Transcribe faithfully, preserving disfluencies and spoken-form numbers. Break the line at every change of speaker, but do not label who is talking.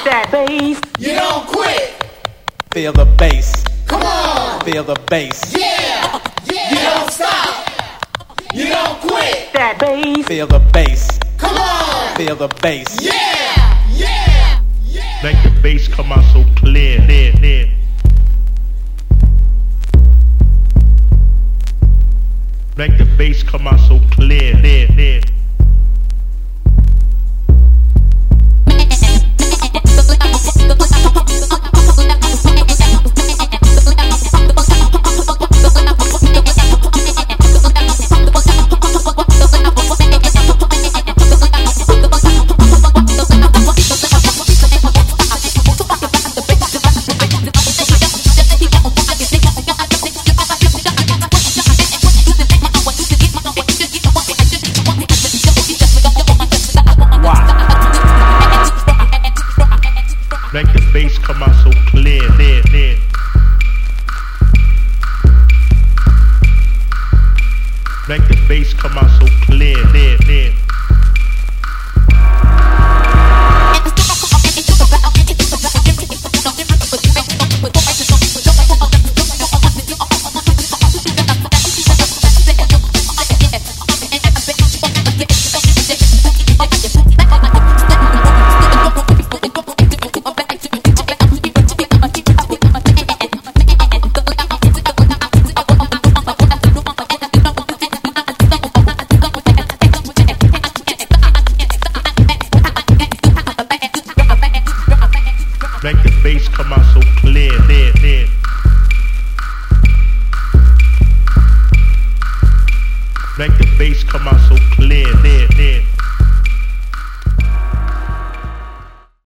that bass.
You don't quit.
Feel the bass.
Come on.
Feel the bass.
Yeah. Yeah. You don't stop. You don't quit.
That bass.
Feel the bass.
Come on.
Feel the bass.
Yeah. Yeah. Yeah.
Make the bass come out so clear, clear, clear. Make the bass come out so clear, clear, clear. Make the bass come out so clear, clear, clear. Make the bass come out so clear, clear, clear. Make the bass come out so clear, clear, clear. Make the bass come out so